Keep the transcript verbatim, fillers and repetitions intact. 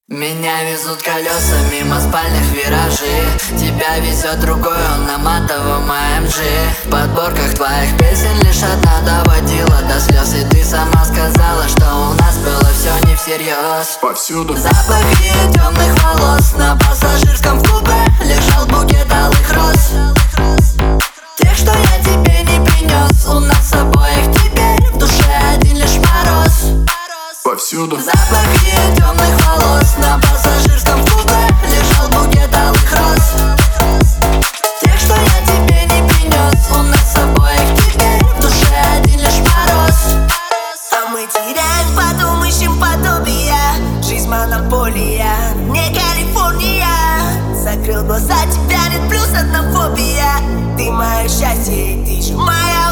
Меня везут колеса мимо спальных виражей. Тебя везет другой, он на матовом а эм джи. В подборках твоих песен лишь одна доводила до слез. И ты сама сказала, что у нас было все не всерьез. Повсюду запахи темных волос. На пассажирском в купе лежал букет алых роз. Тех, что я тебе не принес. У нас обоих теперь в душе один лишь мороз. Повсюду запахи темных волос. На пассажирском в купе лежал букет алых роз. Тех, что я тебе не принес. У нас обоих теперь в душе один лишь мороз. А мы теряем, потом ищем подобия. Жизнь монополия, не Калифорния. Закрыл глаза, тебя нет, плюс одна фобия. Ты мое счастье, ты же моя